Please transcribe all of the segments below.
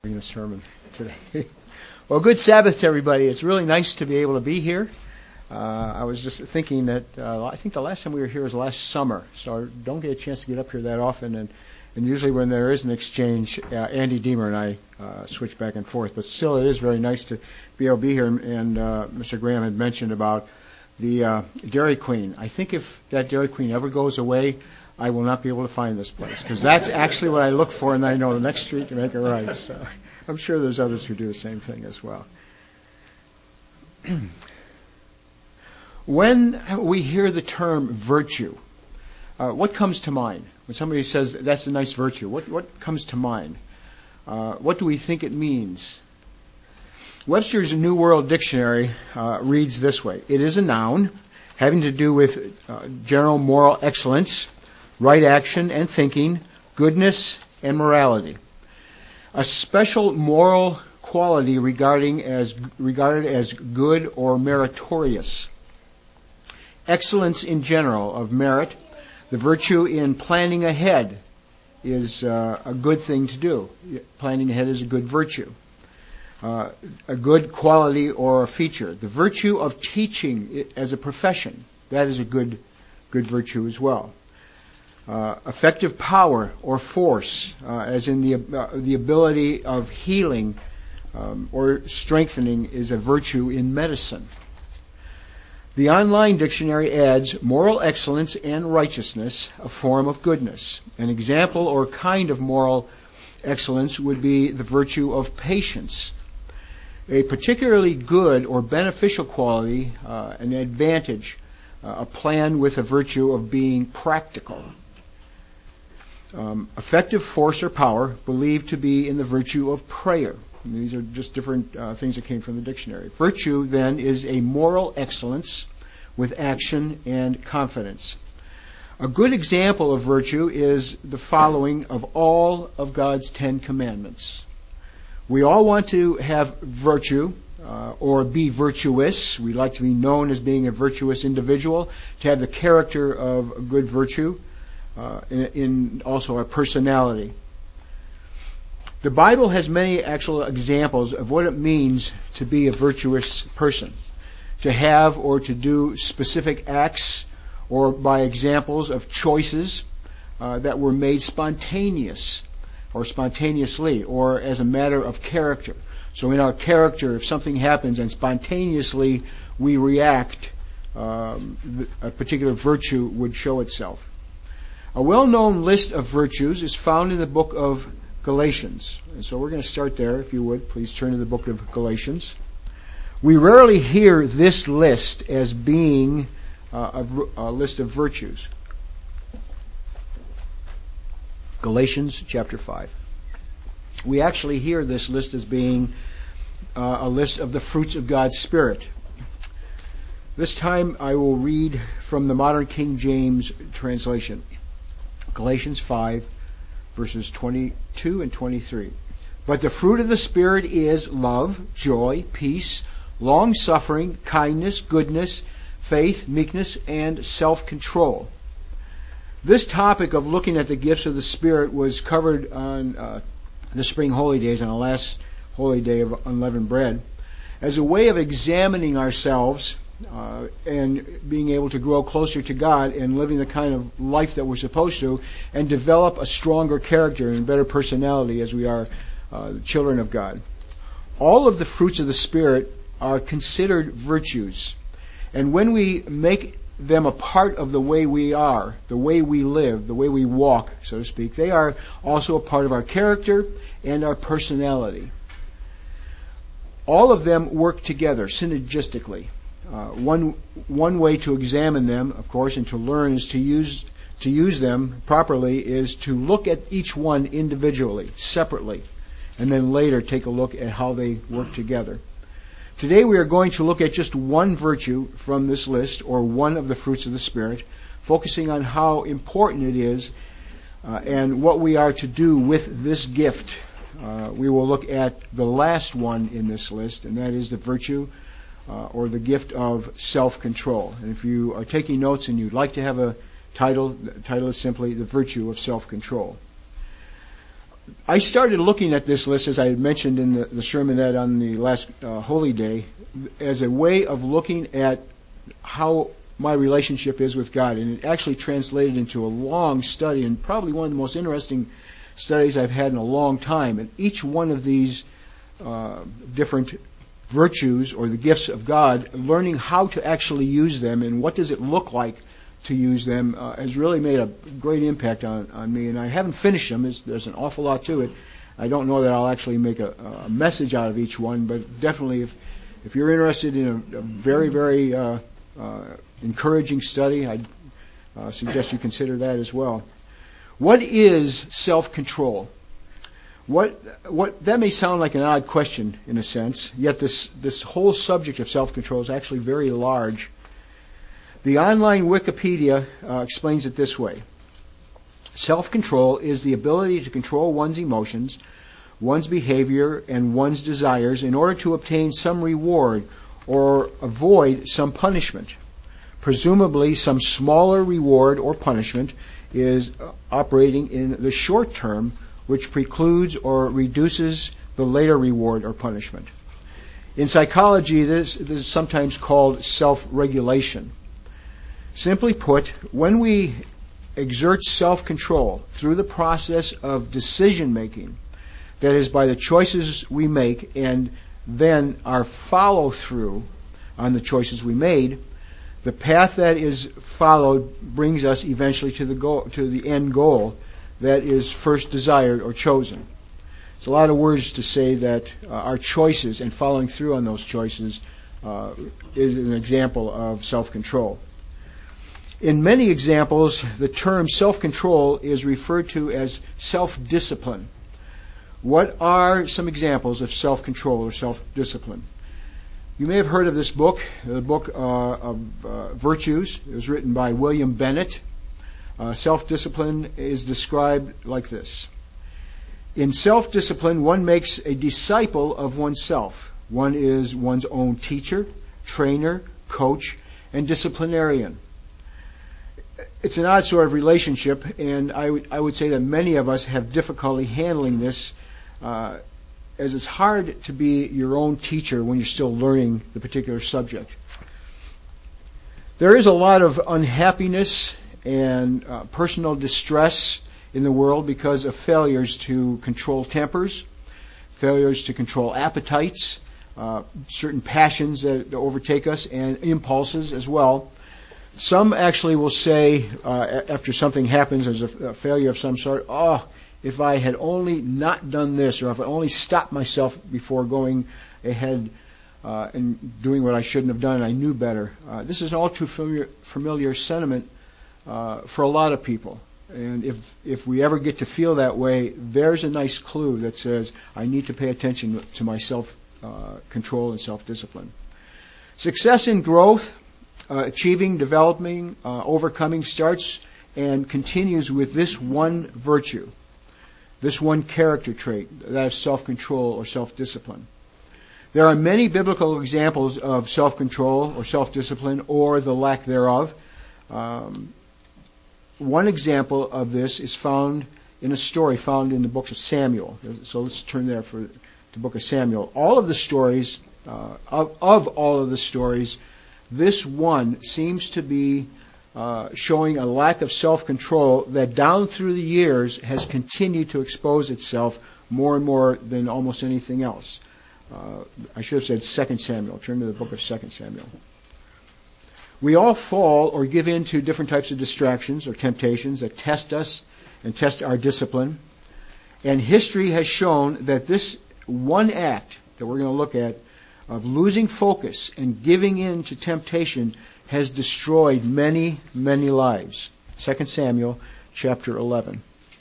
The sermon today. Well, good Sabbath to everybody. It's really nice to be able to be here. I was just thinking that I think the last time we were here was last summer, so I don't get a chance to get up here that often. And usually when there is an exchange, Andy Deemer and I switch back and forth. But still, it is very nice to be able to be here. And Mr. Graham had mentioned about the Dairy Queen. I think if that Dairy Queen ever goes away, I will not be able to find this place, because that's actually what I look for, and I know the next street to make a right. So I'm sure there's others who do the same thing as well. When we hear the term virtue, what comes to mind? When somebody says that's a nice virtue, what comes to mind? What do we think it means? Webster's New World Dictionary reads this way: it is a noun having to do with general moral excellence, right action and thinking, goodness and morality. A special moral quality regarded as good or meritorious. Excellence in general of merit. The virtue in planning ahead is a good thing to do. Planning ahead is a good virtue. A good quality or a feature. The virtue of teaching as a profession, that is a good virtue as well. Effective power or force, as in the ability of healing or strengthening, is a virtue in medicine. The online dictionary adds moral excellence and righteousness, a form of goodness. An example or kind of moral excellence would be the virtue of patience. A particularly good or beneficial quality, an advantage, a plan with a virtue of being practical. Effective force or power believed to be in the virtue of prayer. And these are just different things that came from the dictionary. Virtue, then, is a moral excellence with action and confidence. A good example of virtue is the following of all of God's 10 commandments. We all want to have virtue or be virtuous. We like to be known as being a virtuous individual, to have the character of a good virtue. In also our personality. The Bible has many actual examples of what it means to be a virtuous person, to have or to do specific acts, or by examples of choices that were made spontaneous or spontaneously, or as a matter of character. So in our character, if something happens and spontaneously we react, a particular virtue would show itself. A well-known list of virtues is found in the book of Galatians. And so we're going to start there. If you would, please turn to the book of Galatians. We rarely hear this list as being a list of virtues. Galatians chapter 5. We actually hear this list as being a list of the fruits of God's Spirit. This time I will read from the modern King James translation. Galatians 5, verses 22 and 23. But the fruit of the Spirit is love, joy, peace, long-suffering, kindness, goodness, faith, meekness, and self-control. This topic of looking at the gifts of the Spirit was covered on the spring holy days, on the last holy day of unleavened bread, as a way of examining ourselves and being able to grow closer to God and living the kind of life that we're supposed to, and develop a stronger character and better personality as we are children of God. All of the fruits of the Spirit are considered virtues. And when we make them a part of the way we are, the way we live, the way we walk, so to speak, they are also a part of our character and our personality. All of them work together synergistically. One way to examine them, of course, and to learn is to use them properly, is to look at each one individually, separately, and then later take a look at how they work together. Today we are going to look at just one virtue from this list, or one of the fruits of the Spirit, focusing on how important it is and what we are to do with this gift. We will look at the last one in this list, and that is the virtue or the gift of self-control. And if you are taking notes and you'd like to have a title, the title is simply The Virtue of Self-Control. I started looking at this list, as I had mentioned in the sermonette on the last Holy Day, as a way of looking at how my relationship is with God. And it actually translated into a long study, and probably one of the most interesting studies I've had in a long time. And each one of these different virtues or the gifts of God, learning how to actually use them and what does it look like to use them, has really made a great impact on me. And I haven't finished them. There's an awful lot to it. I don't know that I'll actually make a message out of each one, but definitely if you're interested in a very, very encouraging study, I'd suggest you consider that as well. What is self-control? What that may sound like an odd question in a sense, yet this whole subject of self-control is actually very large. The online Wikipedia explains it this way. Self-control is the ability to control one's emotions, one's behavior, and one's desires in order to obtain some reward or avoid some punishment. Presumably, some smaller reward or punishment is operating in the short term, which precludes or reduces the later reward or punishment. In psychology, this is sometimes called self-regulation. Simply put, when we exert self-control through the process of decision-making, that is, by the choices we make and then our follow-through on the choices we made, the path that is followed brings us eventually to the end goal that is first desired or chosen. It's a lot of words to say that our choices and following through on those choices is an example of self-control. In many examples, the term self-control is referred to as self-discipline. What are some examples of self-control or self-discipline? You may have heard of this book, the book of Virtues. It was written by William Bennett. Self-discipline is described like this. In self-discipline, one makes a disciple of oneself. One is one's own teacher, trainer, coach, and disciplinarian. It's an odd sort of relationship, and I would say that many of us have difficulty handling this, as it's hard to be your own teacher when you're still learning the particular subject. There is a lot of unhappiness and personal distress in the world because of failures to control tempers, failures to control appetites, certain passions that overtake us, and impulses as well. Some actually will say, after something happens, there's a failure of some sort, if I had only not done this, or if I only stopped myself before going ahead and doing what I shouldn't have done, I knew better. This is an all too familiar sentiment for a lot of people. And if we ever get to feel that way, there's a nice clue that says, I need to pay attention to my self-control and self-discipline. Success in growth, achieving, developing, overcoming starts and continues with this one virtue, this one character trait, that is self-control or self-discipline. There are many biblical examples of self-control or self-discipline or the lack thereof. One example of this is found in a story found in the book of Samuel. So let's turn there to the book of Samuel. All of the stories, of all of the stories, this one seems to be showing a lack of self-control that down through the years has continued to expose itself more and more than almost anything else. I should have said 2 Samuel. Turn to the book of 2 Samuel. We all fall or give in to different types of distractions or temptations that test us and test our discipline. And history has shown that this one act that we're going to look at of losing focus and giving in to temptation has destroyed many, many lives. 2 Samuel chapter 11.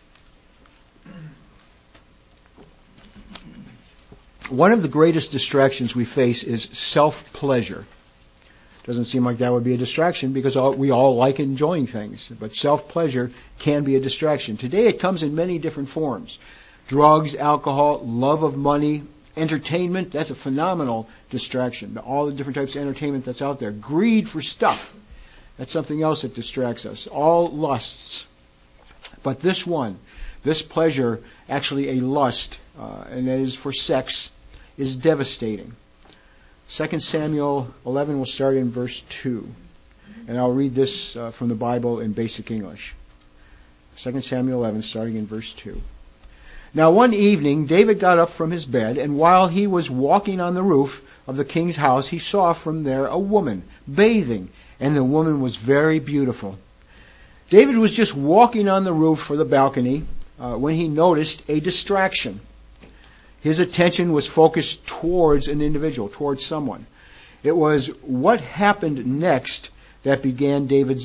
One of the greatest distractions we face is self-pleasure. Doesn't seem like that would be a distraction because we all like enjoying things. But self-pleasure can be a distraction. Today it comes in many different forms. Drugs, alcohol, love of money, entertainment, that's a phenomenal distraction. All the different types of entertainment that's out there. Greed for stuff, that's something else that distracts us. All lusts. But this one, this pleasure, actually a lust, and that is for sex, is devastating. 2 Samuel 11 will start in verse 2. And I'll read this from the Bible in basic English. 2 Samuel 11, starting in verse 2. Now one evening David got up from his bed, and while he was walking on the roof of the king's house, he saw from there a woman bathing, and the woman was very beautiful. David was just walking on the roof or the balcony when he noticed a distraction. His attention was focused towards an individual, towards someone. It was what happened next that began David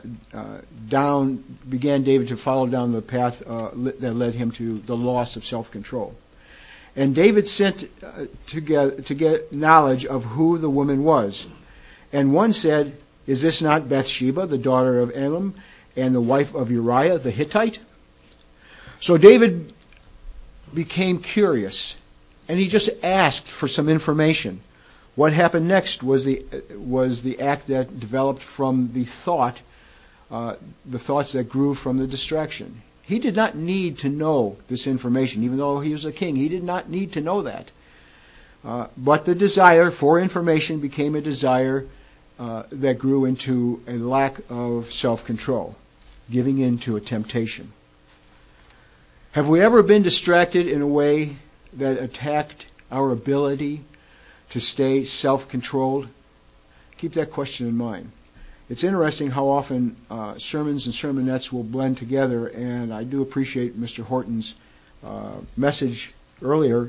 to follow down the path that led him to the loss of self-control. And David sent to get knowledge of who the woman was. And one said, "Is this not Bathsheba, the daughter of Elam, and the wife of Uriah the Hittite?" So David became curious, and he just asked for some information. What happened next was the act that developed from the thoughts that grew from the distraction. He did not need to know this information, even though he was a king. He did not need to know that. But the desire for information became a desire that grew into a lack of self-control, giving in to a temptation. Have we ever been distracted in a way that attacked our ability to stay self-controlled? Keep that question in mind. It's interesting how often sermons and sermonettes will blend together, and I do appreciate Mr. Horton's message earlier.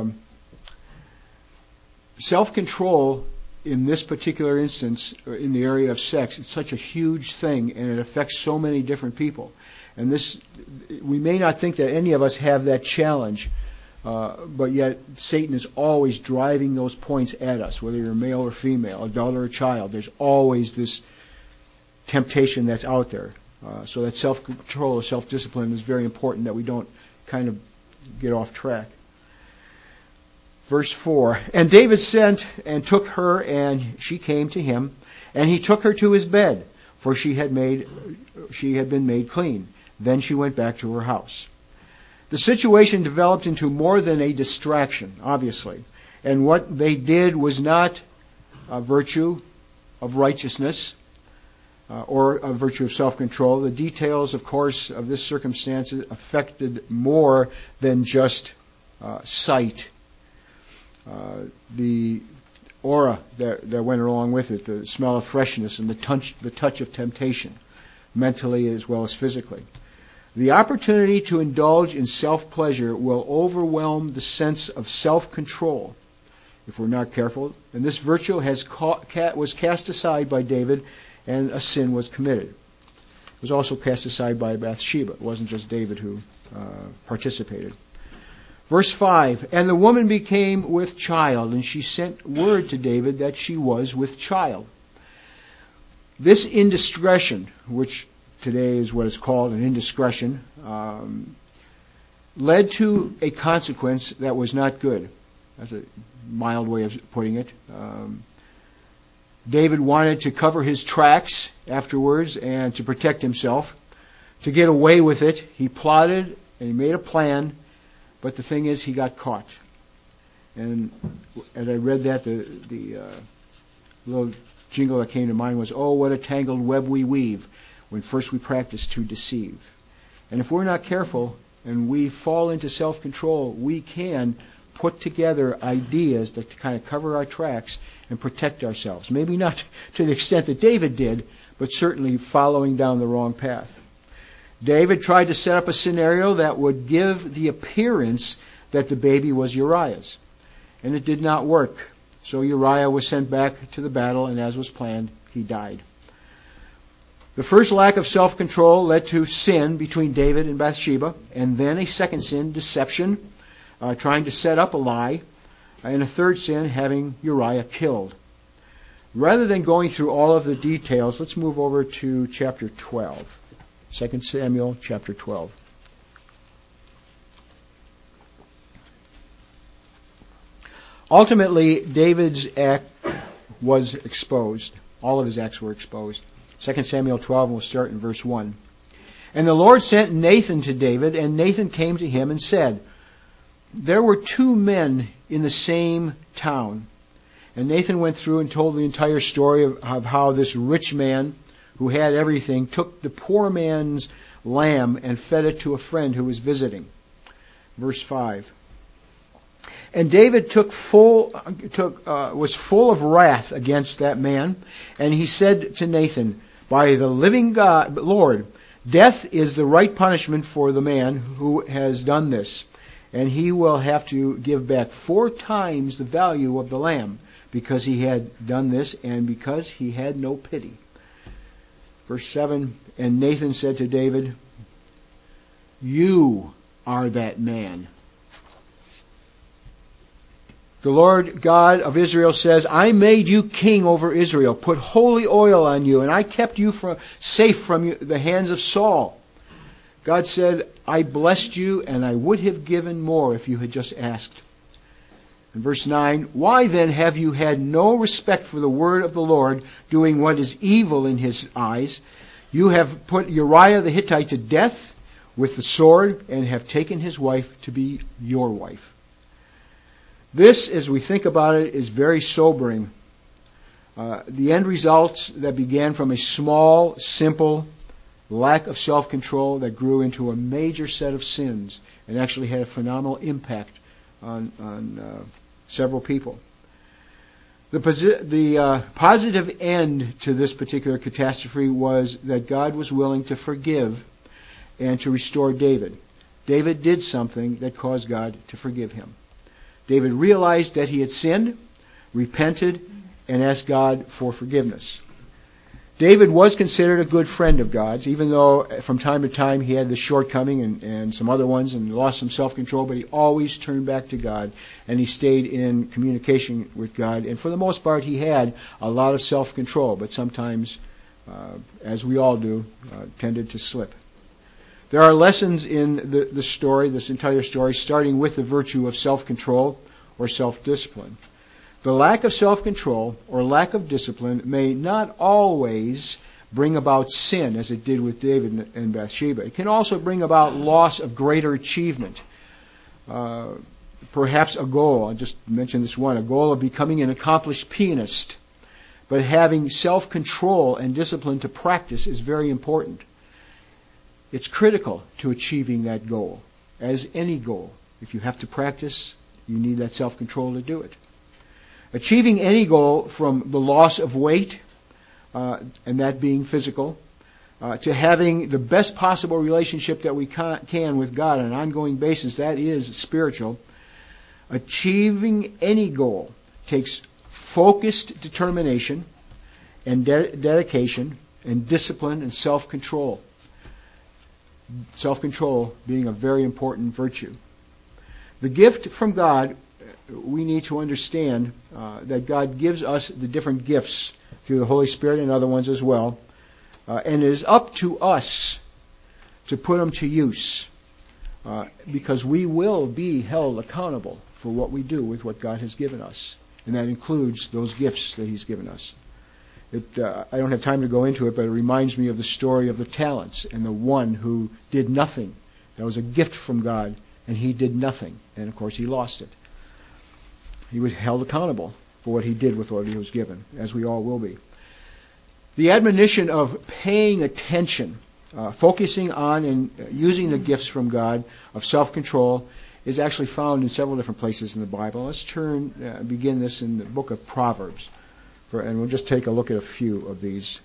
Self-control in this particular instance, in the area of sex, it's such a huge thing, and it affects so many different people. And we may not think that any of us have that challenge, but yet Satan is always driving those points at us, whether you're male or female, adult or a child. There's always this temptation that's out there. So that self-control or self-discipline is very important, that we don't kind of get off track. Verse 4, and David sent and took her, and she came to him, and he took her to his bed, for she had been made clean. Then she went back to her house. The situation developed into more than a distraction, obviously. And what they did was not a virtue of righteousness or a virtue of self-control. The details, of course, of this circumstance affected more than just sight. The aura that went along with it, the smell of freshness and the touch of temptation, mentally as well as physically. The opportunity to indulge in self-pleasure will overwhelm the sense of self-control if we're not careful. And this virtue was cast aside by David, and a sin was committed. It was also cast aside by Bathsheba. It wasn't just David who participated. Verse 5, and the woman became with child, and she sent word to David that she was with child. This indiscretion, which today is what is called an indiscretion, led to a consequence that was not good. That's a mild way of putting it. David wanted to cover his tracks afterwards and to protect himself. To get away with it, he plotted and he made a plan, but the thing is, he got caught. And as I read that, the little jingle that came to mind was, "Oh, what a tangled web we weave when first we practice to deceive." And if we're not careful and we fall into self-control, we can put together ideas that kind of cover our tracks and protect ourselves. Maybe not to the extent that David did, but certainly following down the wrong path. David tried to set up a scenario that would give the appearance that the baby was Uriah's. And it did not work. So Uriah was sent back to the battle, and as was planned, he died. The first lack of self-control led to sin between David and Bathsheba, and then a second sin, deception, trying to set up a lie, and a third sin, having Uriah killed. Rather than going through all of the details, let's move over to chapter 12. 2 Samuel chapter 12. Ultimately, David's act was exposed. All of his acts were exposed. 2 Samuel 12, we'll start in verse 1. And the Lord sent Nathan to David, and Nathan came to him and said, there were two men in the same town. And Nathan went through and told the entire story of how this rich man who had everything took the poor man's lamb and fed it to a friend who was visiting. Verse 5. And David was full of wrath against that man, and he said to Nathan, by the living God, Lord, death is the right punishment for the man who has done this, and he will have to give back 4 times the value of the lamb, because he had done this and because he had no pity. Verse 7, and Nathan said to David, you are that man. The Lord God of Israel says, I made you king over Israel, put holy oil on you, and I kept you safe from the hands of Saul. God said, I blessed you, and I would have given more if you had just asked. In verse 9, why then have you had no respect for the word of the Lord, doing what is evil in his eyes? You have put Uriah the Hittite to death with the sword, and have taken his wife to be your wife. This, as we think about it, is very sobering. The end results that began from a small, simple lack of self-control that grew into a major set of sins and actually had a phenomenal impact on several people. The positive end to this particular catastrophe was that God was willing to forgive and to restore David. David did something that caused God to forgive him. David realized that he had sinned, repented, and asked God for forgiveness. David was considered a good friend of God's, even though from time to time he had the shortcoming and some other ones and lost some self-control, but he always turned back to God and he stayed in communication with God. And for the most part, he had a lot of self-control, but sometimes, as we all do, tended to slip. There are lessons in the story, this entire story, starting with the virtue of self-control or self-discipline. The lack of self-control or lack of discipline may not always bring about sin, as it did with David and Bathsheba. It can also bring about loss of greater achievement. Perhaps a goal, I just mentioned this one, a goal of becoming an accomplished pianist. But having self-control and discipline to practice is very important. It's critical to achieving that goal, as any goal. If you have to practice, you need that self-control to do it. Achieving any goal, from the loss of weight, and that being physical, to having the best possible relationship that we can with God on an ongoing basis, that is spiritual. Achieving any goal takes focused determination and dedication and discipline and self-control. Self-control being a very important virtue. The gift from God, we need to understand that God gives us the different gifts through the Holy Spirit and other ones as well. And it is up to us to put them to use, because we will be held accountable for what we do with what God has given us. And that includes those gifts that He's given us. I don't have time to go into it, but it reminds me of the story of the talents and the one who did nothing. That was a gift from God, and he did nothing. And, of course, he lost it. He was held accountable for what he did with what he was given, as we all will be. The admonition of paying attention, focusing on and using the gifts from God of self-control is actually found in several different places in the Bible. Let's begin this in the book of Proverbs. And we'll just take a look at a few of these.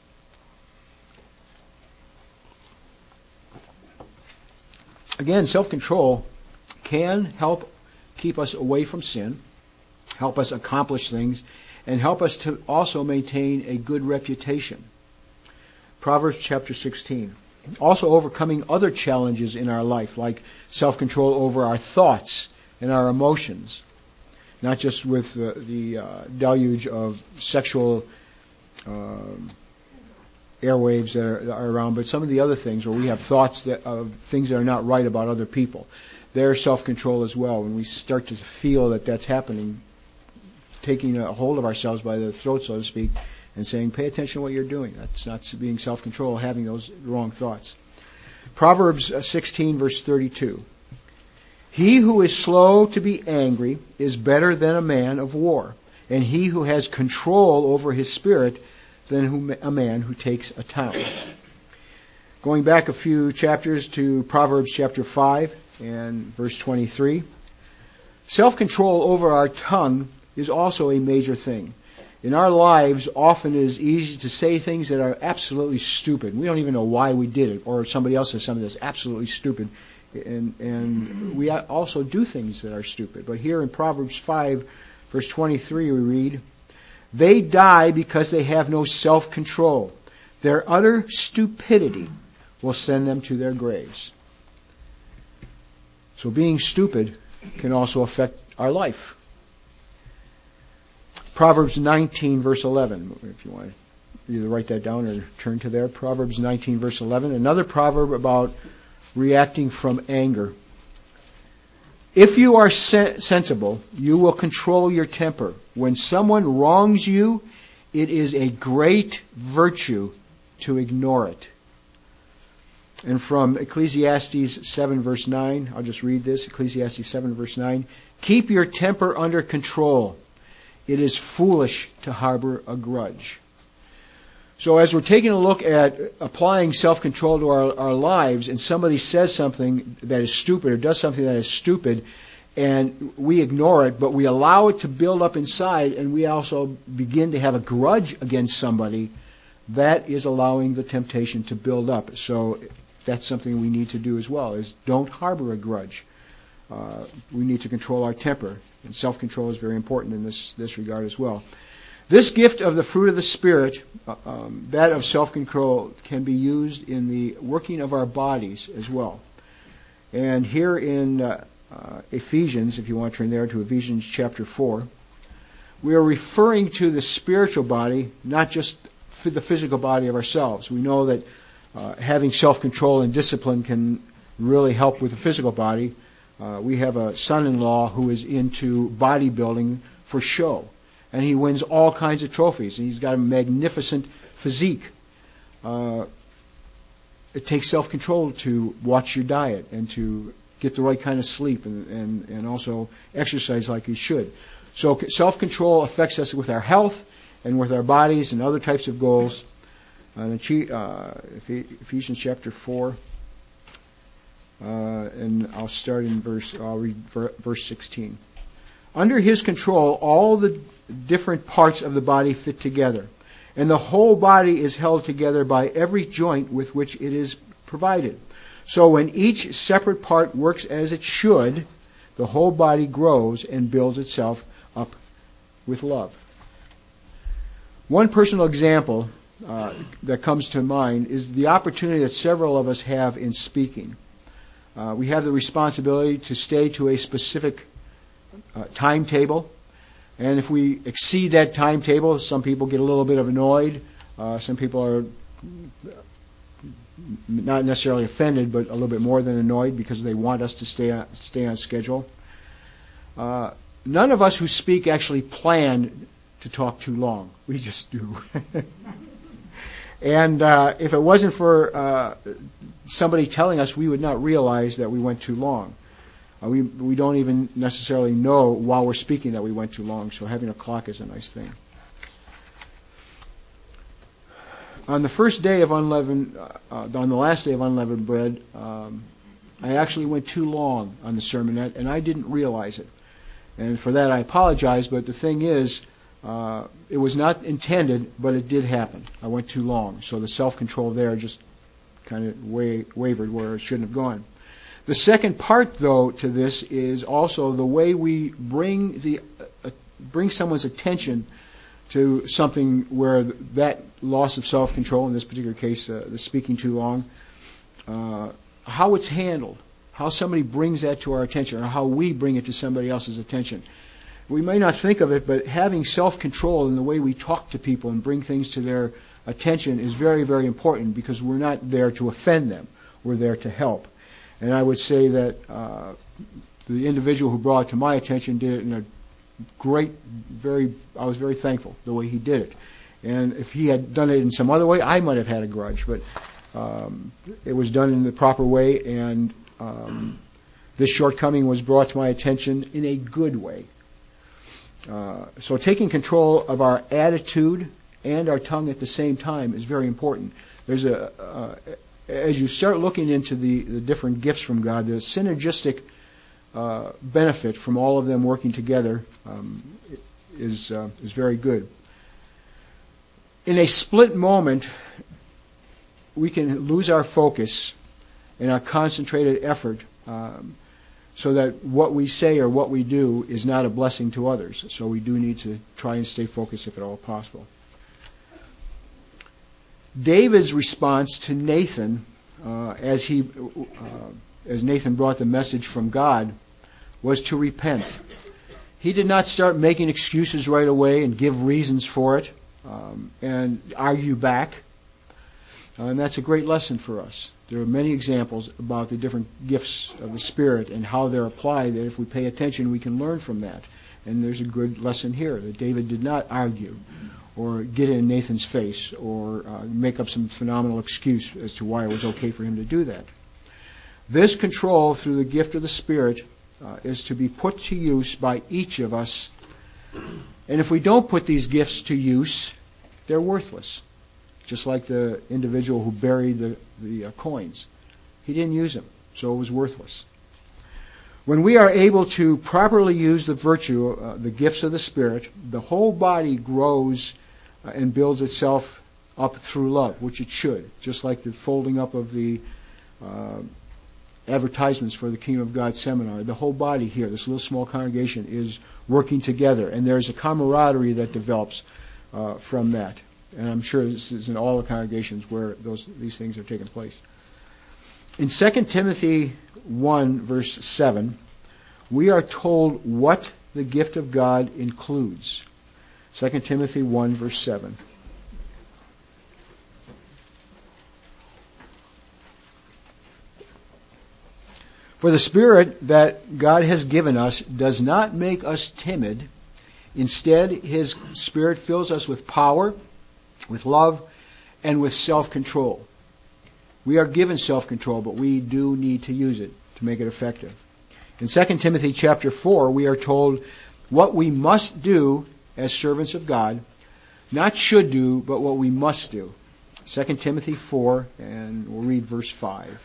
Again, self-control can help keep us away from sin, help us accomplish things, and help us to also maintain a good reputation. Proverbs chapter 16. Also overcoming other challenges in our life, like self-control over our thoughts and our emotions. Not just with the deluge of sexual airwaves that are around, but some of the other things where we have thoughts of things that are not right about other people. There's self-control as well. When we start to feel that that's happening, taking a hold of ourselves by the throat, so to speak, and saying, pay attention to what you're doing. That's not being self-control, having those wrong thoughts. Proverbs 16, verse 32. He who is slow to be angry is better than a man of war, and he who has control over his spirit than a man who takes a town. Going back a few chapters to Proverbs chapter 5 and verse 23. Self-control over our tongue is also a major thing. In our lives, often it is easy to say things that are absolutely stupid. We don't even know why we did it, or somebody else says something that's absolutely stupid. And we also do things that are stupid. But here in Proverbs 5, verse 23, we read, "They die because they have no self-control. Their utter stupidity will send them to their graves." So being stupid can also affect our life. Proverbs 19, verse 11, if you want to either write that down or turn to there. Proverbs 19, verse 11, another proverb about reacting from anger. "If you are sensible, you will control your temper. When someone wrongs you, it is a great virtue to ignore it." And from Ecclesiastes 7, verse 9, I'll just read this, Ecclesiastes 7, verse 9, "Keep your temper under control. It is foolish to harbor a grudge." So as we're taking a look at applying self-control to our lives, and somebody says something that is stupid or does something that is stupid, and we ignore it, but we allow it to build up inside, and we also begin to have a grudge against somebody, that is allowing the temptation to build up. So that's something we need to do as well, is don't harbor a grudge. We need to control our temper, and self-control is very important in this regard as well. This gift of the fruit of the Spirit, that of self-control, can be used in the working of our bodies as well. And here in Ephesians, if you want to turn there to Ephesians chapter 4, we are referring to the spiritual body, not just the physical body of ourselves. We know that having self-control and discipline can really help with the physical body. We have a son-in-law who is into bodybuilding for show, and he wins all kinds of trophies, and he's got a magnificent physique. It takes self-control to watch your diet and to get the right kind of sleep and also exercise like you should. So self-control affects us with our health and with our bodies and other types of goals. Ephesians chapter 4, and I'll read verse 16. "Under his control, all the different parts of the body fit together, and the whole body is held together by every joint with which it is provided. So when each separate part works as it should, the whole body grows and builds itself up with love." One personal example that comes to mind is the opportunity that several of us have in speaking. We have the responsibility to stay to a specific timetable, and if we exceed that timetable, some people get a little bit annoyed. Some people are not necessarily offended, but a little bit more than annoyed because they want us to stay on schedule. None of us who speak actually plan to talk too long. We just do. And if it wasn't for somebody telling us, we would not realize that we went too long. We don't even necessarily know while we're speaking that we went too long, so having a clock is a nice thing. On the last day of unleavened bread, I actually went too long on the sermonette, and I didn't realize it. And for that I apologize, but the thing is, it was not intended, but it did happen. I went too long, so the self-control there just kind of wavered where it shouldn't have gone. The second part, though, to this is also the way we bring someone's attention to something where that loss of self-control, in this particular case, the speaking too long, how it's handled, how somebody brings that to our attention, or how we bring it to somebody else's attention. We may not think of it, but having self-control in the way we talk to people and bring things to their attention is very, very important, because we're not there to offend them. We're there to help. And I would say that the individual who brought it to my attention did it in a I was very thankful the way he did it. And if he had done it in some other way, I might have had a grudge. But it was done in the proper way, and this shortcoming was brought to my attention in a good way. So taking control of our attitude and our tongue at the same time is very important. There's as you start looking into the different gifts from God, there's synergistic benefit from all of them working together is very good. In a split moment, we can lose our focus and our concentrated effort so that what we say or what we do is not a blessing to others. So we do need to try and stay focused if at all possible. David's response to Nathan, as Nathan brought the message from God, was to repent. He did not start making excuses right away and give reasons for it and argue back. And that's a great lesson for us. There are many examples about the different gifts of the Spirit and how they're applied, that if we pay attention, we can learn from that. And there's a good lesson here, that David did not argue or get in Nathan's face or make up some phenomenal excuse as to why it was okay for him to do that. This control through the gift of the Spirit is to be put to use by each of us. And if we don't put these gifts to use, they're worthless. Just like the individual who buried the coins. He didn't use them, so it was worthless. When we are able to properly use the virtue, the gifts of the Spirit, the whole body grows and builds itself up through love, which it should. Just like the folding up of the advertisements for the Kingdom of God seminar. The whole body here, this little small congregation, is working together, and there's a camaraderie that develops from that. And I'm sure this is in all the congregations where these things are taking place. In 2 Timothy 1, verse 7, we are told what the gift of God includes. 2 Timothy 1, verse 7. For the Spirit that God has given us does not make us timid. Instead, His Spirit fills us with power, with love, and with self-control. We are given self-control, but we do need to use it to make it effective. In 2 Timothy chapter 4, we are told what we must do as servants of God, not should do, but what we must do. 2 Timothy 4, and we'll read verse 5.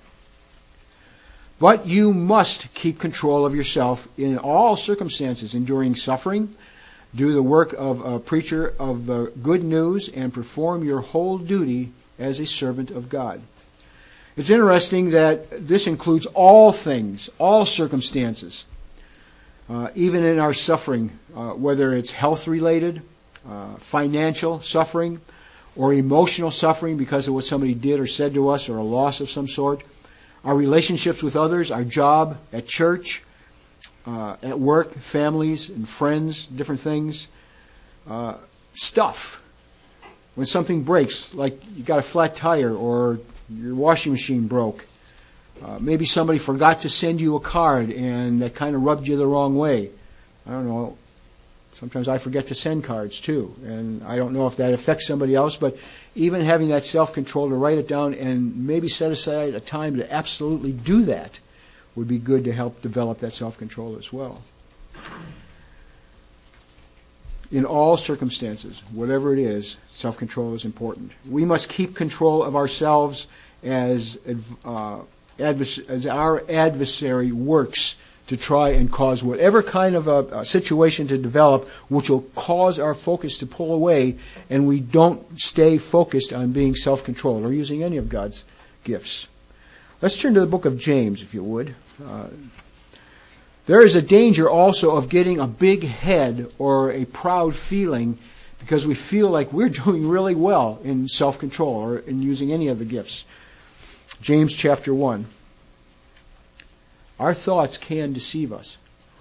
But you must keep control of yourself in all circumstances, enduring suffering. Do the work of a preacher of the good news and perform your whole duty as a servant of God. It's interesting that this includes all things, all circumstances, even in our suffering, whether it's health-related, financial suffering, or emotional suffering because of what somebody did or said to us, or a loss of some sort, our relationships with others, our job, at church, at work, families and friends, different things, stuff. When something breaks, like you got a flat tire or your washing machine broke, maybe somebody forgot to send you a card and that kind of rubbed you the wrong way. I don't know. Sometimes I forget to send cards too, and I don't know if that affects somebody else, but even having that self-control to write it down and maybe set aside a time to absolutely do that would be good to help develop that self-control as well. In all circumstances, whatever it is, self-control is important. We must keep control of ourselves as our adversary works to try and cause whatever kind of a situation to develop which will cause our focus to pull away, and we don't stay focused on being self-controlled or using any of God's gifts. Let's turn to the book of James, if you would. There is a danger also of getting a big head or a proud feeling because we feel like we're doing really well in self-control or in using any of the gifts. James chapter 1. Our thoughts can deceive us.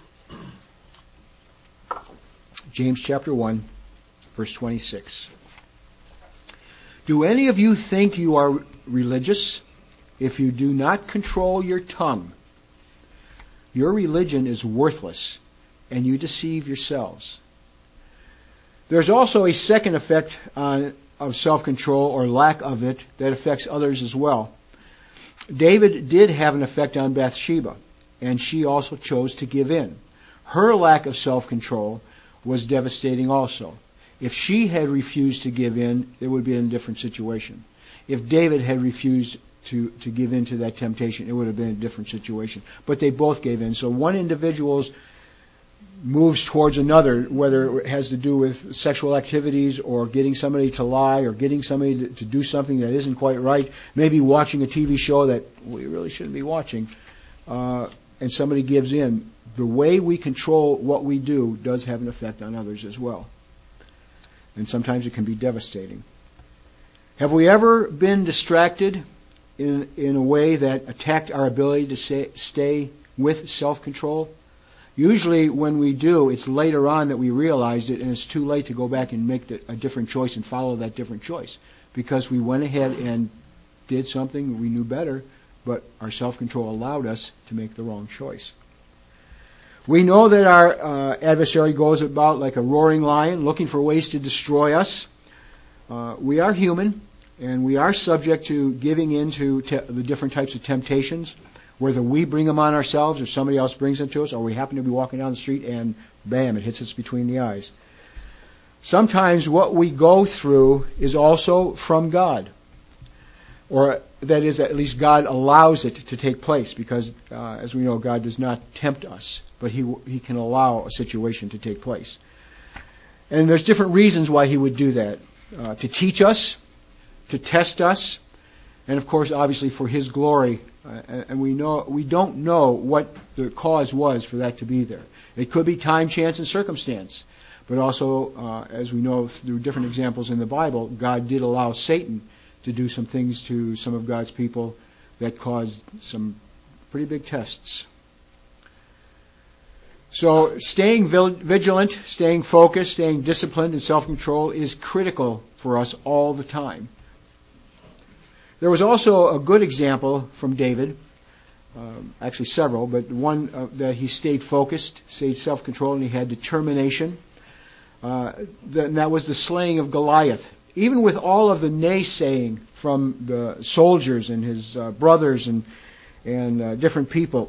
James chapter 1, verse 26. Do any of you think you are religious if you do not control your tongue? Your religion is worthless, and you deceive yourselves. There's also a second effect on of self-control or lack of it that affects others as well. David did have an effect on Bathsheba, and she also chose to give in. Her lack of self-control was devastating also. If she had refused to give in, it would be in a different situation. If David had refused to give in to that temptation, it would have been a different situation. But they both gave in. So one individual's moves towards another, whether it has to do with sexual activities or getting somebody to lie or getting somebody to do something that isn't quite right, maybe watching a TV show that we really shouldn't be watching, and somebody gives in. The way we control what we do does have an effect on others as well. And sometimes it can be devastating. Have we ever been distracted in a way that attacked our ability to stay with self-control? Usually when we do, it's later on that we realized it, and it's too late to go back and make a different choice and follow that different choice. Because we went ahead and did something we knew better, but our self-control allowed us to make the wrong choice. We know that our adversary goes about like a roaring lion, looking for ways to destroy us. We are human, and we are subject to giving in to the different types of temptations, whether we bring them on ourselves or somebody else brings them to us, or we happen to be walking down the street and bam, it hits us between the eyes. Sometimes what we go through is also from God. Or that is, at least God allows it to take place, because as we know, God does not tempt us, but He can allow a situation to take place. And there's different reasons why He would do that. To teach us, to test us, and of course, obviously, for His glory. And we don't know what the cause was for that to be there. It could be time, chance, and circumstance. But also, as we know through different examples in the Bible, God did allow Satan to do some things to some of God's people that caused some pretty big tests. So staying vigilant, staying focused, staying disciplined and self-control is critical for us all the time. There was also a good example from David, actually several, but one that he stayed focused, stayed self-controlled, and he had determination. That was the slaying of Goliath. Even with all of the naysaying from the soldiers and his brothers and different people,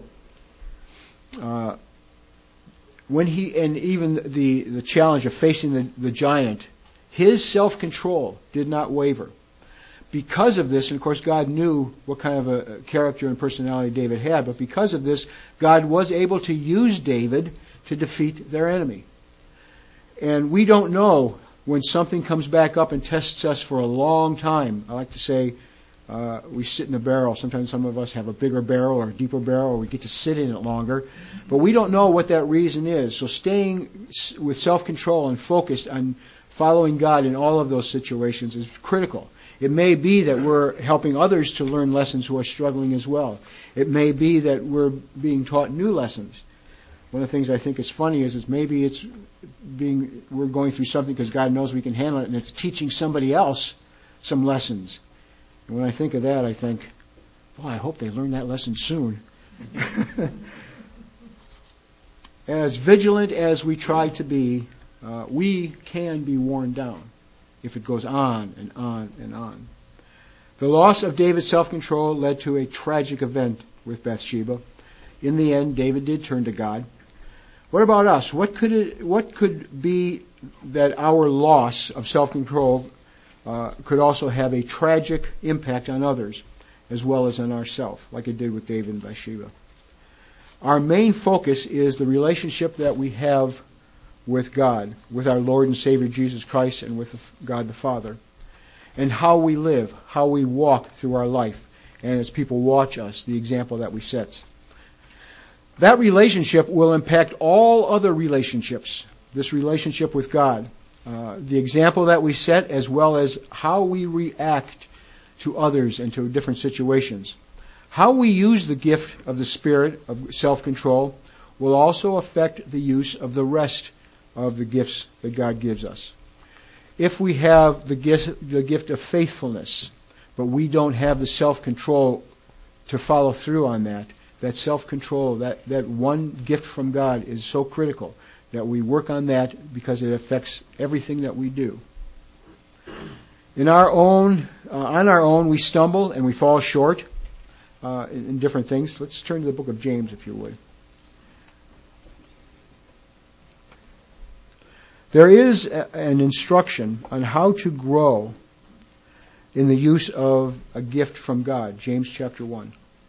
even the challenge of facing the giant, his self-control did not waver. Because of this, and of course God knew what kind of a character and personality David had, but because of this, God was able to use David to defeat their enemy. And we don't know when something comes back up and tests us for a long time. I like to say we sit in a barrel. Sometimes some of us have a bigger barrel or a deeper barrel, or we get to sit in it longer. But we don't know what that reason is. So staying with self-control and focused on following God in all of those situations is critical. It may be that we're helping others to learn lessons who are struggling as well. It may be that we're being taught new lessons. One of the things I think is funny is maybe we're going through something because God knows we can handle it, and it's teaching somebody else some lessons. And when I think of that, I think, boy, I hope they learn that lesson soon. As vigilant as we try to be, we can be worn down if it goes on and on and on. The loss of David's self-control led to a tragic event with Bathsheba. In the end, David did turn to God. What about us? What could be that our loss of self-control could also have a tragic impact on others as well as on ourselves, like it did with David and Bathsheba? Our main focus is the relationship that we have with God, with our Lord and Savior Jesus Christ, and with God the Father, and how we live, how we walk through our life, and as people watch us, the example that we set. That relationship will impact all other relationships, this relationship with God, the example that we set, as well as how we react to others and to different situations. How we use the gift of the Spirit of self-control will also affect the use of the rest of the gifts that God gives us. If we have the gift of faithfulness, but we don't have the self-control to follow through on that self-control, that one gift from God is so critical that we work on that because it affects everything that we do. On our own, we stumble and we fall short in different things. Let's turn to the book of James, if you would. There is an instruction on how to grow in the use of a gift from God. James chapter 1.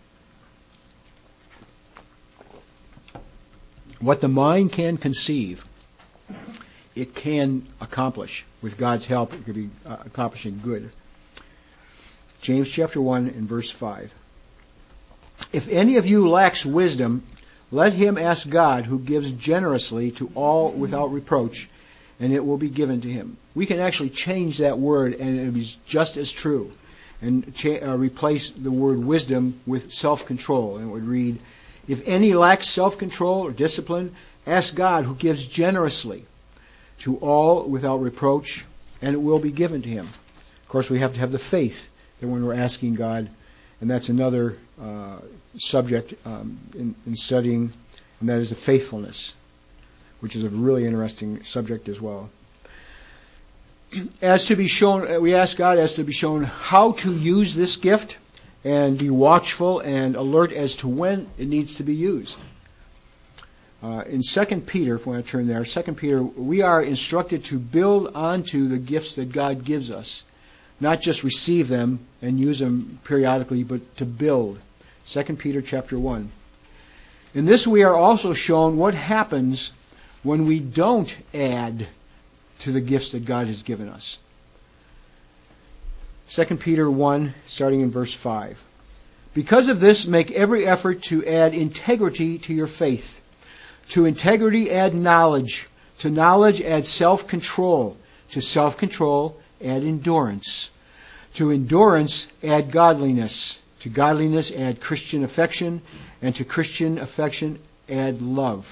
What the mind can conceive, it can accomplish. With God's help, it could be accomplishing good. James chapter 1 and verse 5. If any of you lacks wisdom, let him ask God, who gives generously to all without reproach, and it will be given to him. We can actually change that word, and it will be just as true, and replace the word wisdom with self-control. And it would read, if any lacks self-control or discipline, ask God, who gives generously to all without reproach, and it will be given to him. Of course, we have to have the faith that when we're asking God, and that's another subject in studying, and that is the faithfulness, which is a really interesting subject as well. As to be shown, we ask God as to be shown how to use this gift and be watchful and alert as to when it needs to be used. In 2 Peter, if we want to turn there, 2 Peter, we are instructed to build onto the gifts that God gives us. Not just receive them and use them periodically, but to build. 2 Peter chapter 1. In this we are also shown what happens when we don't add to the gifts that God has given us. 2 Peter 1, starting in verse 5. Because of this, make every effort to add integrity to your faith. To integrity add knowledge. To knowledge add self-control. To self-control add endurance. To endurance add godliness. To godliness add Christian affection. And to Christian affection add love.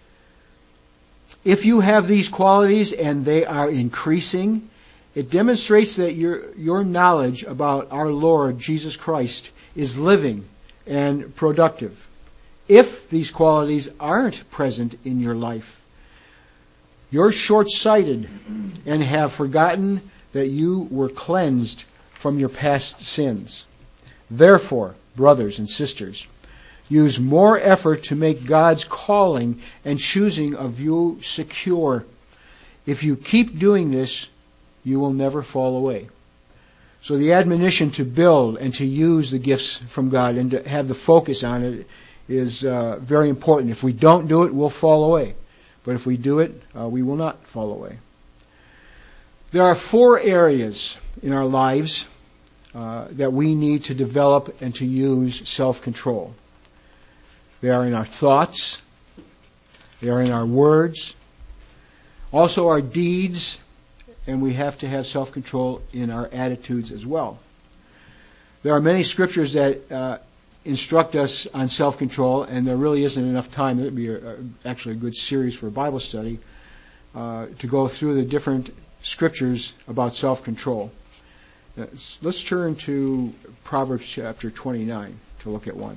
If you have these qualities and they are increasing, it demonstrates that your knowledge about our Lord Jesus Christ is living and productive. If these qualities aren't present in your life, you're short-sighted and have forgotten that you were cleansed from your past sins. Therefore, brothers and sisters, use more effort to make God's calling and choosing of you secure. If you keep doing this, you will never fall away. So the admonition to build and to use the gifts from God and to have the focus on it is very important. If we don't do it, we'll fall away. But if we do it, we will not fall away. There are 4 areas in our lives that we need to develop and to use self-control. They are in our thoughts. They are in our words. Also our deeds. And we have to have self-control in our attitudes as well. There are many scriptures that instruct us on self-control, and there really isn't enough time. It would be actually a good series for a Bible study to go through the different scriptures about self-control. Let's turn to Proverbs chapter 29 to look at one.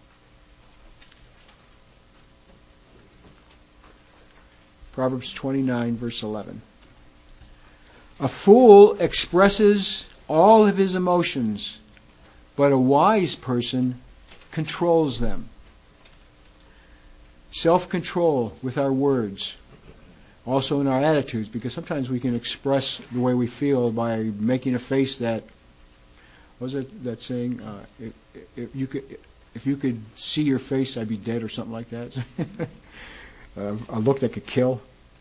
Proverbs 29, verse 11. A fool expresses all of his emotions, but a wise person controls them. Self-control with our words, also in our attitudes, because sometimes we can express the way we feel by making a face that, what was that saying? If you could see your face, I'd be dead, or something like that. A look that could kill.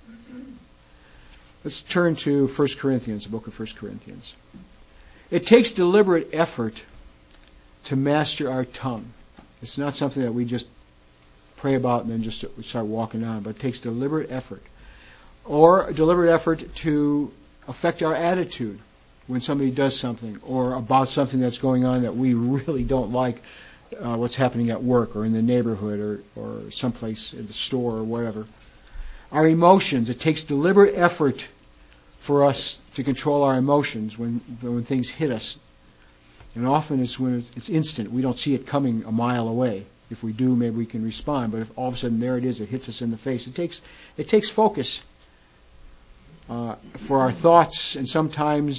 Let's turn to 1 Corinthians, the book of 1 Corinthians. It takes deliberate effort to master our tongue. It's not something that we just pray about and then just start walking on, but it takes deliberate effort. Or a deliberate effort to affect our attitude when somebody does something, or about something that's going on that we really don't like, what's happening at work or in the neighborhood or someplace in the store or whatever. Our emotions, it takes deliberate effort for us to control our emotions when things hit us. And often it's when it's instant. We don't see it coming a mile away. If we do, maybe we can respond. But if all of a sudden there it is, it hits us in the face. It takes focus for our thoughts, and sometimes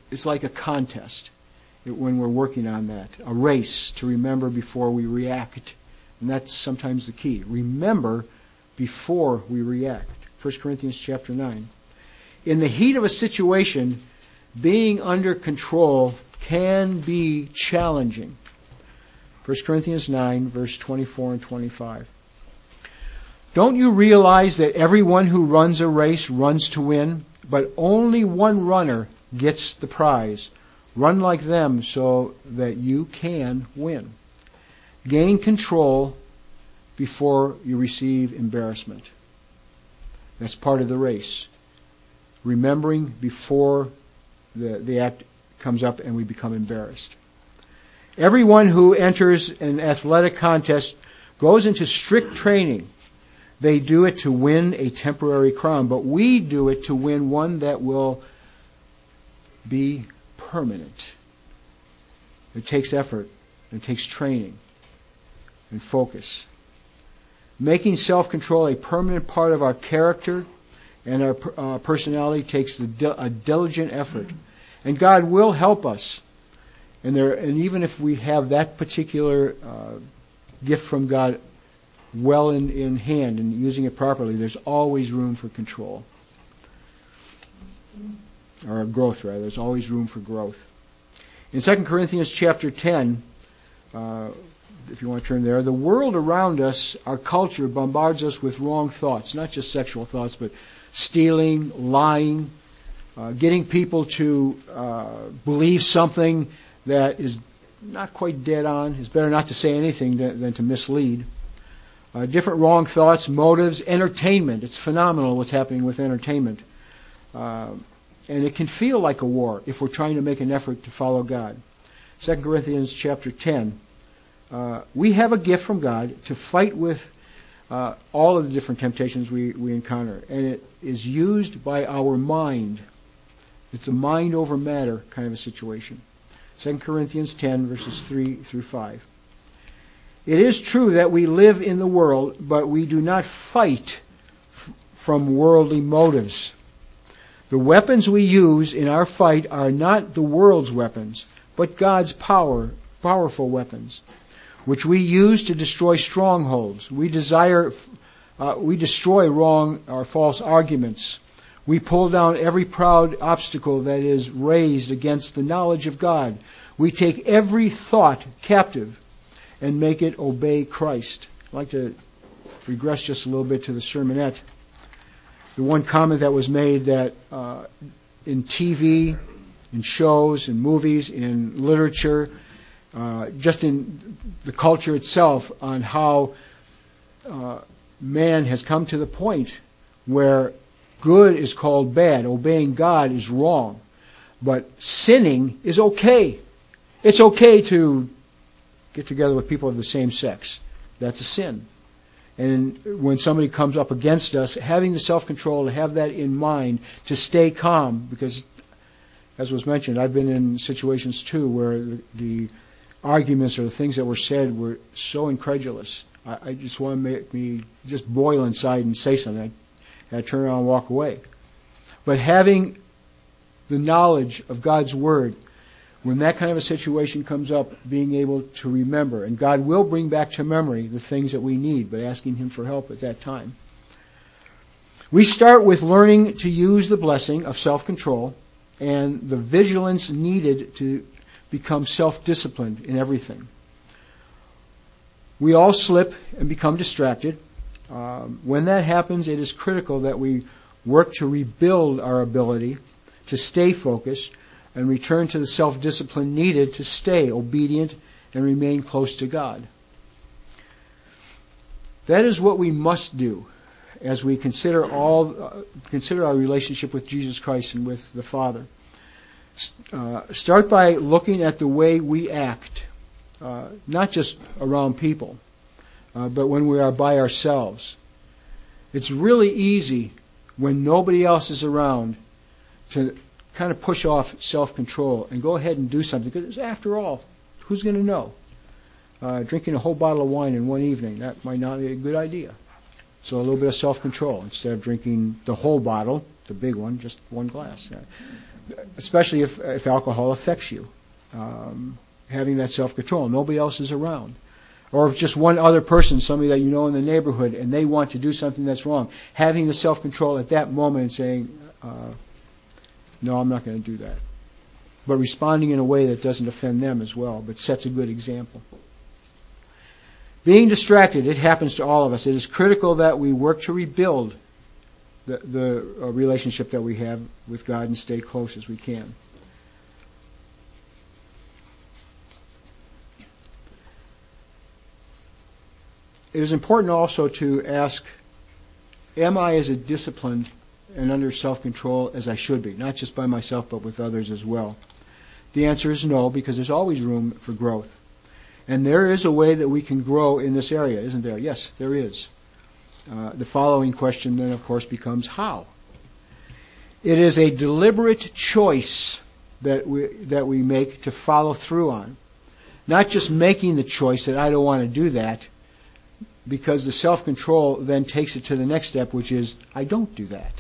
it's like a contest when we're working on that, a race to remember before we react. And that's sometimes the key. Remember before we react. 1 Corinthians chapter 9. In the heat of a situation, being under control can be challenging. 1 Corinthians 9, verse 24 and 25. Don't you realize that everyone who runs a race runs to win, but only one runner gets the prize? Run like them so that you can win. Gain control before you receive embarrassment. That's part of the race. Remembering before the act comes up and we become embarrassed. Everyone who enters an athletic contest goes into strict training. They do it to win a temporary crown, but we do it to win one that will be permanent. It takes effort. It takes training and focus. Making self-control a permanent part of our character and our personality takes a diligent effort. And God will help us. And even if we have that particular gift from God well in hand and using it properly, there's always room for control. Or growth, rather. There's always room for growth. In 2 Corinthians chapter 10, if you want to turn there, the world around us, our culture, bombards us with wrong thoughts. Not just sexual thoughts, but stealing, lying, getting people to believe something that is not quite dead on. It's better not to say anything than to mislead. Different wrong thoughts, motives, entertainment. It's phenomenal what's happening with entertainment. And it can feel like a war if we're trying to make an effort to follow God. 2 Corinthians chapter 10. We have a gift from God to fight with all of the different temptations we encounter. And it is used by our mind. It's a mind over matter kind of a situation. 2 Corinthians 10, verses 3 through 5. It is true that we live in the world, but we do not fight from worldly motives. The weapons we use in our fight are not the world's weapons, but God's powerful weapons, which we use to destroy strongholds. We destroy wrong or false arguments. We pull down every proud obstacle that is raised against the knowledge of God. We take every thought captive and make it obey Christ. I'd like to regress just a little bit to the sermonette. The one comment that was made that in TV, in shows, in movies, in literature, just in the culture itself, on how man has come to the point where good is called bad, obeying God is wrong, but sinning is okay. It's okay to get together with people of the same sex. That's a sin. And when somebody comes up against us, having the self-control to have that in mind, to stay calm, because, as was mentioned, I've been in situations too where the arguments or the things that were said were so incredulous. I just want to make me just boil inside and say something. I turn around and walk away. But having the knowledge of God's Word, when that kind of a situation comes up, being able to remember. And God will bring back to memory the things that we need, but asking Him for help at that time. We start with learning to use the blessing of self-control and the vigilance needed to become self-disciplined in everything. We all slip and become distracted. When that happens, it is critical that we work to rebuild our ability to stay focused and return to the self-discipline needed to stay obedient and remain close to God. That is what we must do as we consider our relationship with Jesus Christ and with the Father. Start by looking at the way we act, not just around people, but when we are by ourselves. It's really easy when nobody else is around to kind of push off self-control and go ahead and do something. Because after all, who's going to know? Drinking a whole bottle of wine in one evening, that might not be a good idea. So a little bit of self-control. Instead of drinking the whole bottle, the big one, just one glass. especially if alcohol affects you. Having that self-control. Nobody else is around. Or if just one other person, somebody that you know in the neighborhood, and they want to do something that's wrong. Having the self-control at that moment and saying, no, I'm not going to do that. But responding in a way that doesn't offend them as well, but sets a good example. Being distracted, it happens to all of us. It is critical that we work to rebuild the relationship that we have with God and stay close as we can. It is important also to ask, am I as disciplined and under self-control as I should be? Not just by myself, but with others as well. The answer is no, because there's always room for growth. And there is a way that we can grow in this area, isn't there? Yes, there is. The following question then, of course, becomes how? It is a deliberate choice that we make to follow through on. Not just making the choice that I don't want to do that, because the self-control then takes it to the next step, which is, I don't do that.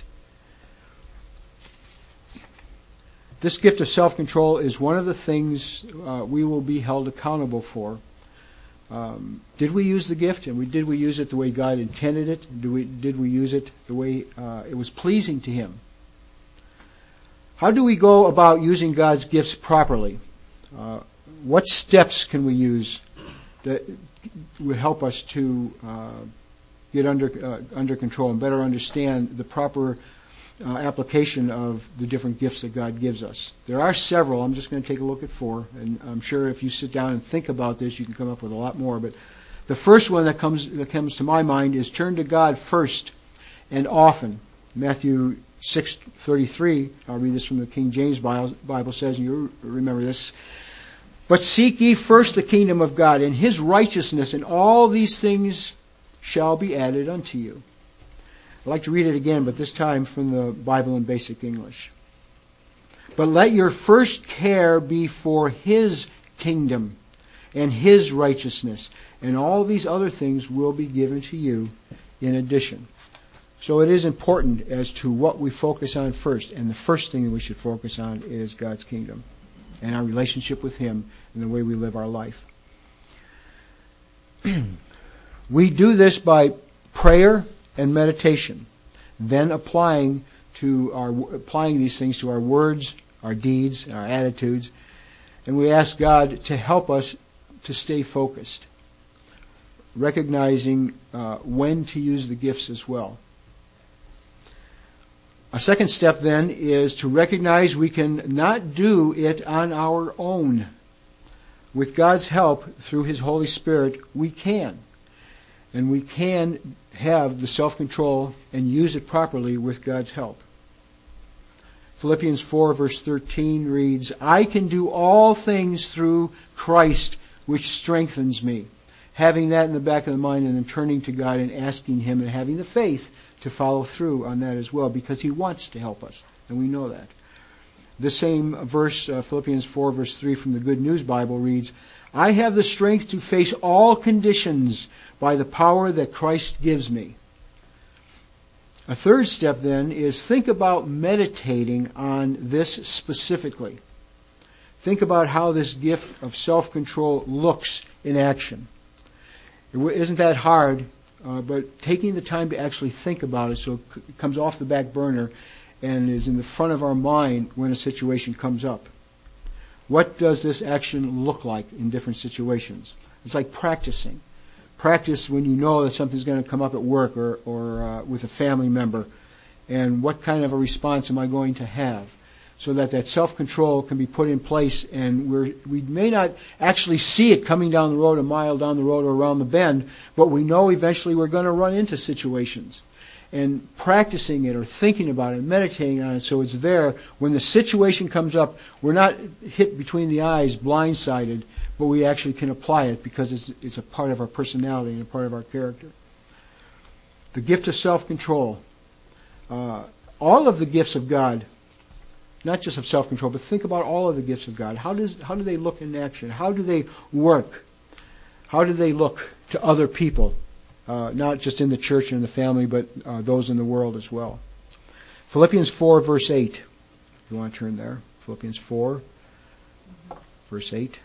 This gift of self-control is one of the things we will be held accountable for. Did we use the gift? And did we use it the way God intended it? Did we use it the way it was pleasing to Him? How do we go about using God's gifts properly? What steps can we use that would help us to get under control and better understand the proper application of the different gifts that God gives us? There are several. I'm just going to take a look at 4, and I'm sure if you sit down and think about this, you can come up with a lot more. But the first one that comes to my mind is turn to God first and often. Matthew 6:33. I'll read this from the King James Bible says, and you remember this. But seek ye first the kingdom of God and His righteousness, and all these things shall be added unto you. I'd like to read it again, but this time from the Bible in Basic English. But let your first care be for His kingdom and His righteousness, and all these other things will be given to you in addition. So it is important as to what we focus on first, and the first thing that we should focus on is God's kingdom and our relationship with Him and the way we live our life. We do this by prayer and meditation, then applying these things to our words, our deeds, our attitudes, and we ask God to help us to stay focused, recognizing when to use the gifts as well. A second step then is to recognize we can not do it on our own. With God's help through His Holy Spirit, we can. And we can have the self-control and use it properly with God's help. Philippians 4 verse 13 reads, I can do all things through Christ which strengthens me. Having that in the back of the mind and then turning to God and asking Him and having the faith to follow through on that as well, because He wants to help us, and we know that. The same verse, Philippians 4 verse 3 from the Good News Bible reads, I have the strength to face all conditions by the power that Christ gives me. A third step then is think about meditating on this specifically. Think about how this gift of self-control looks in action. It isn't that hard, but taking the time to actually think about it so it comes off the back burner and is in the front of our mind when a situation comes up. What does this action look like in different situations? It's like practicing. Practice when you know that something's going to come up at work or with a family member, and what kind of a response am I going to have, so that self-control can be put in place, and we may not actually see it coming down the road, a mile down the road or around the bend, but we know eventually we're going to run into situations. And practicing it or thinking about it, meditating on it so it's there, when the situation comes up, we're not hit between the eyes, blindsided, but we actually can apply it because it's a part of our personality and a part of our character. The gift of self-control. All of the gifts of God, not just of self-control, but think about all of the gifts of God. How do they look in action? How do they work? How do they look to other people? Not just in the church and in the family, but those in the world as well. Philippians 4 verse 8. you want to turn there. Philippians 4, verse 8.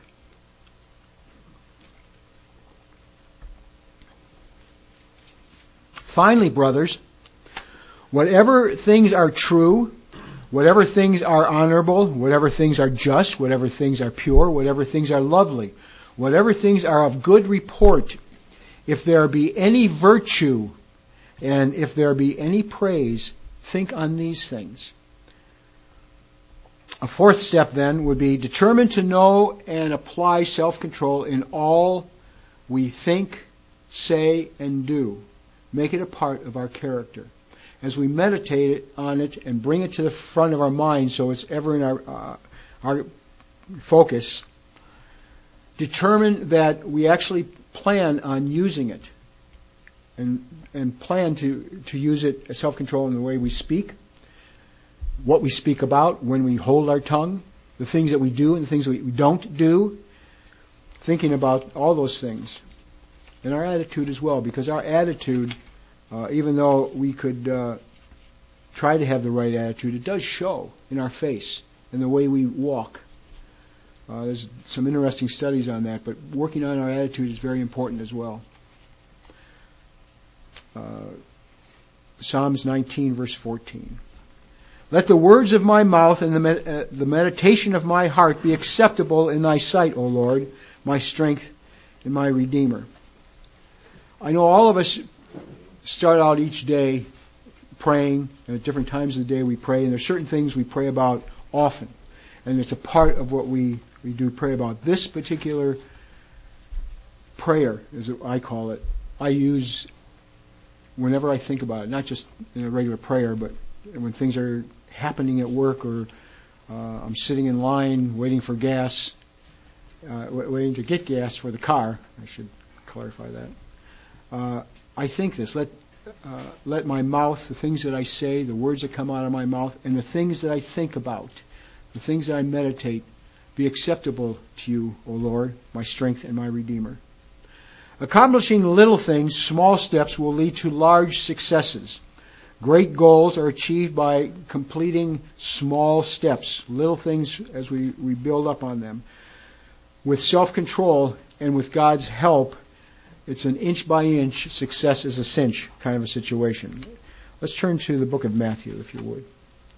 Finally, brothers, whatever things are true, whatever things are honorable, whatever things are just, whatever things are pure, whatever things are lovely, whatever things are of good report, if there be any virtue and if there be any praise, think on these things. A fourth step then would be determined to know and apply self-control in all we think, say, and do. Make it a part of our character. As we meditate on it and bring it to the front of our mind so it's ever in our focus, determine that we actually plan on using it and plan to use it as self-control in the way we speak, what we speak about, when we hold our tongue, the things that we do and the things we don't do, thinking about all those things. And our attitude as well, because our attitude, even though we could try to have the right attitude, it does show in our face and the way we walk. There's some interesting studies on that, but working on our attitude is very important as well. Psalms 19, verse 14. Let the words of my mouth and the meditation of my heart be acceptable in thy sight, O Lord, my strength and my Redeemer. I know all of us start out each day praying, and at different times of the day we pray, and there's certain things we pray about often, and it's a part of what we do pray about. This particular prayer, as I call it, I use whenever I think about it, not just in a regular prayer, but when things are happening at work, or I'm sitting in line waiting for gas, waiting to get gas for the car. I should clarify that. I think this. Let my mouth, the things that I say, the words that come out of my mouth, and the things that I think about, the things that I meditate, be acceptable to you, O Lord, my strength and my Redeemer. Accomplishing little things, small steps, will lead to large successes. Great goals are achieved by completing small steps, little things as we build up on them. With self-control and with God's help, it's an inch by inch, success is a cinch kind of a situation. Let's turn to the book of Matthew, if you would.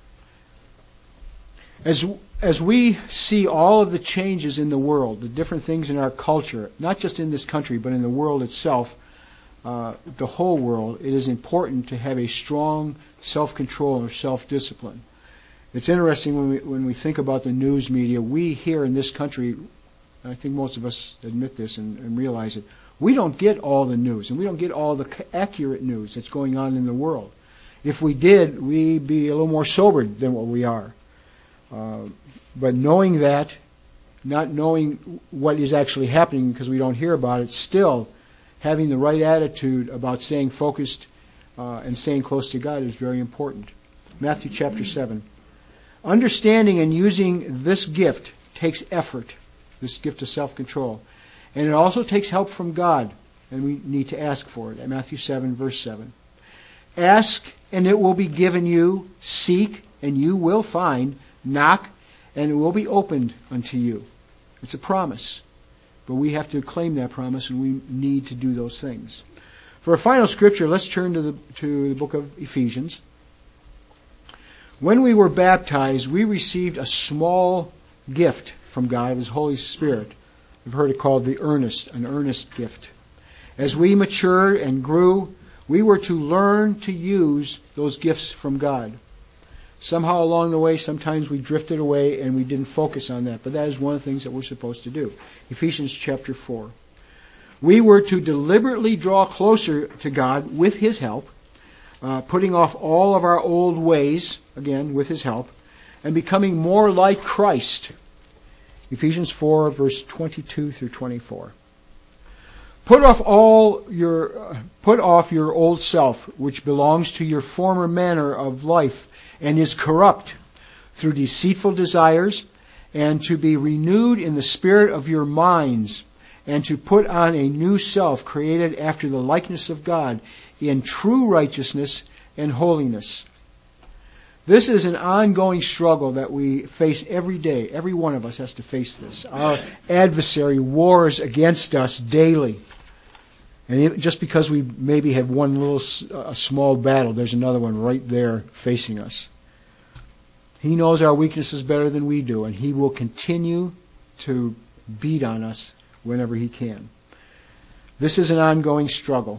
As we see all of the changes in the world, the different things in our culture, not just in this country, but in the world itself, the whole world, it is important to have a strong self-control or self-discipline. It's interesting when we think about the news media, we here in this country, I think most of us admit this and realize it, we don't get all the news, and we don't get all the accurate news that's going on in the world. If we did, we'd be a little more sobered than what we are. But knowing that, not knowing what is actually happening because we don't hear about it, still having the right attitude about staying focused and staying close to God is very important. Matthew chapter 7. Understanding and using this gift takes effort, this gift of self-control. And it also takes help from God, and we need to ask for it. At Matthew 7, verse 7. Ask, and it will be given you. Seek, and you will find. Knock, and it will be opened unto you. It's a promise. But we have to claim that promise, and we need to do those things. For a final scripture, let's turn to the book of Ephesians. When we were baptized, we received a small gift from God, His Holy Spirit. We've heard it called an earnest gift. As we matured and grew, we were to learn to use those gifts from God. Somehow along the way, sometimes we drifted away and we didn't focus on that. But that is one of the things that we're supposed to do. Ephesians chapter 4. We were to deliberately draw closer to God with His help, putting off all of our old ways, again, with His help, and becoming more like Christ. Ephesians 4, verse 22 through 24. Put off your old self, which belongs to your former manner of life, and is corrupt through deceitful desires, and to be renewed in the spirit of your minds, and to put on a new self created after the likeness of God in true righteousness and holiness. This is an ongoing struggle that we face every day. Every one of us has to face this. Our adversary wars against us daily. And just because we maybe have one a small battle, there's another one right there facing us. He knows our weaknesses better than we do, and he will continue to beat on us whenever he can. This is an ongoing struggle.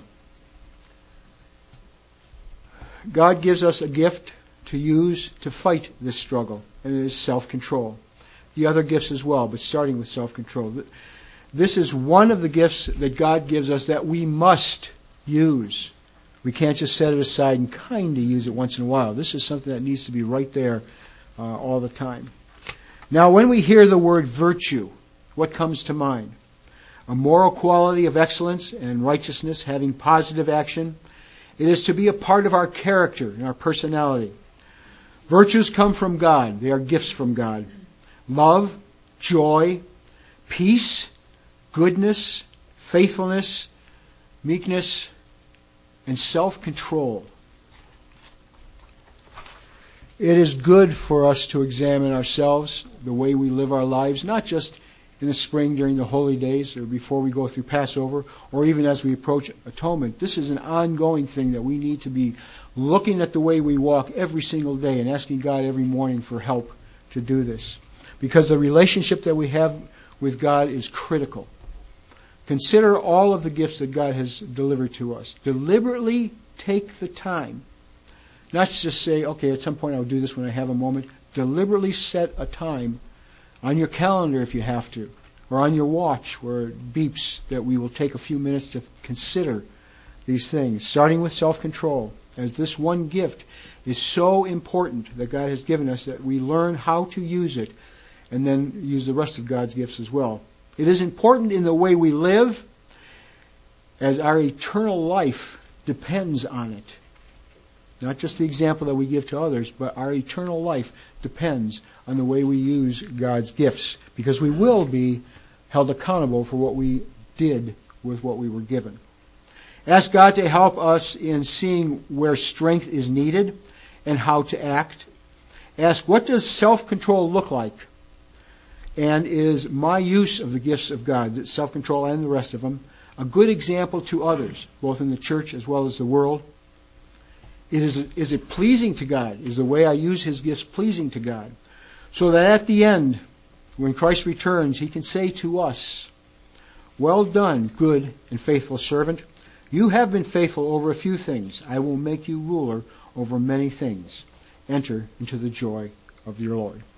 God gives us a gift to use to fight this struggle, and it is self-control. The other gifts as well, but starting with self-control. This is one of the gifts that God gives us that we must use. We can't just set it aside and kind of use it once in a while. This is something that needs to be right there all the time. Now, when we hear the word virtue, what comes to mind? A moral quality of excellence and righteousness having positive action. It is to be a part of our character and our personality. Virtues come from God. They are gifts from God. Love, joy, peace, goodness, faithfulness, meekness, and self-control. It is good for us to examine ourselves, the way we live our lives, not just in the spring during the holy days or before we go through Passover or even as we approach atonement. This is an ongoing thing that we need to be looking at the way we walk every single day and asking God every morning for help to do this. Because the relationship that we have with God is critical. Consider all of the gifts that God has delivered to us. Deliberately take the time. Not just say, okay, at some point I'll do this when I have a moment. Deliberately set a time on your calendar if you have to, or on your watch where it beeps that we will take a few minutes to consider these things, starting with self-control, as this one gift is so important that God has given us that we learn how to use it and then use the rest of God's gifts as well. It is important in the way we live, as our eternal life depends on it. Not just the example that we give to others, but our eternal life depends on the way we use God's gifts, because we will be held accountable for what we did with what we were given. Ask God to help us in seeing where strength is needed and how to act. Ask, what does self-control look like? And is my use of the gifts of God, self-control and the rest of them, a good example to others, both in the church as well as the world? Is it pleasing to God? Is the way I use His gifts pleasing to God? So that at the end, when Christ returns, He can say to us, well done, good and faithful servant. You have been faithful over a few things. I will make you ruler over many things. Enter into the joy of your Lord.